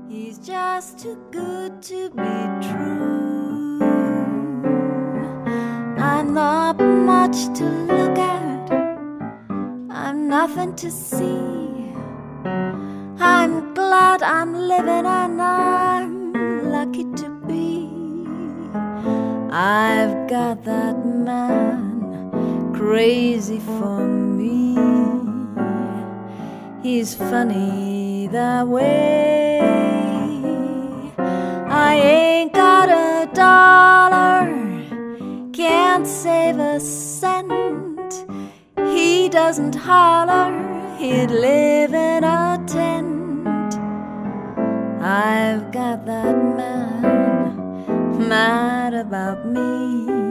He's just too good to be true. I'm not much to look at, I'm nothing to see. I'm glad I'm living and I'm lucky to be. I've got that man crazy for me. He's funny that way. I ain't got a dollar, can't save a cent. He doesn't holler, he'd live in a tent. I've got that man mad about me.